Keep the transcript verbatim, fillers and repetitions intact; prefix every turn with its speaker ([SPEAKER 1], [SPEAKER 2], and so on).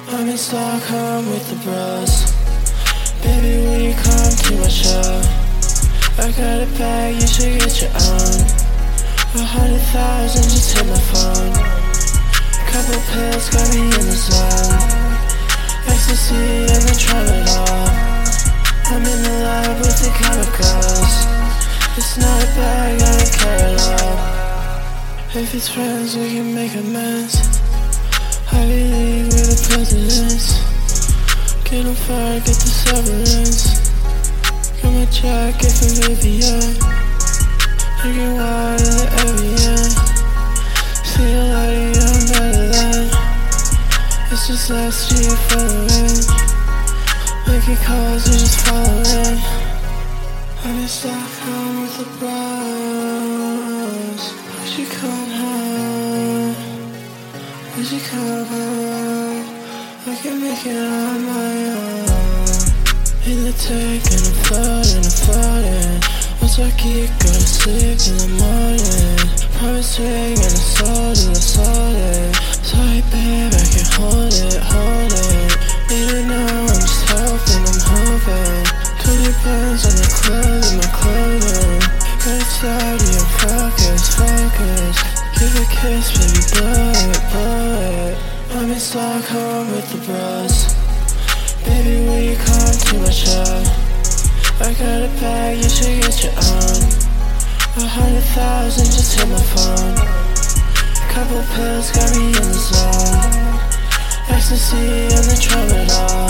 [SPEAKER 1] I'm in Stockholm with the bros. Baby, will you come to my show? I got a bag, you should get your own. A hundred thousand, just hit my phone. Couple pills got me in the zone. Ecstasy and the tramadol. I'm in the lab with the chemicals. It's not a bag, I don't care at all. If it's friends, we can make amends. Ivy League with the presidents. Get on fire, get the severance. Got my jacket from Vivienne. Drinking water in the Evian. See a lady, I'm better than. It's just last year following. Making calls, you just following. I'm in Stockholm with the bros. Would you come home? Would you come home? I can make it on my own. In the tank and I'm floating, I'm floating. Once I get, go to sleep in the morning. Promise ring and I sold it, I sold it. Sorry babe, I can't hold it, hold it. Need it now, I'm just hoping, I'm hoping. Twenty pounds on the clothing, my clothing. Got it started, I'm focused, focused. Give a kiss, baby, blow it, blow it. I'm in Stockholm with the bros. Baby, will you come to my show? I got a bag, you should get your own. A hundred thousand, just hit my phone. Couple pills got me in the zone. Ecstasy and the tramadol.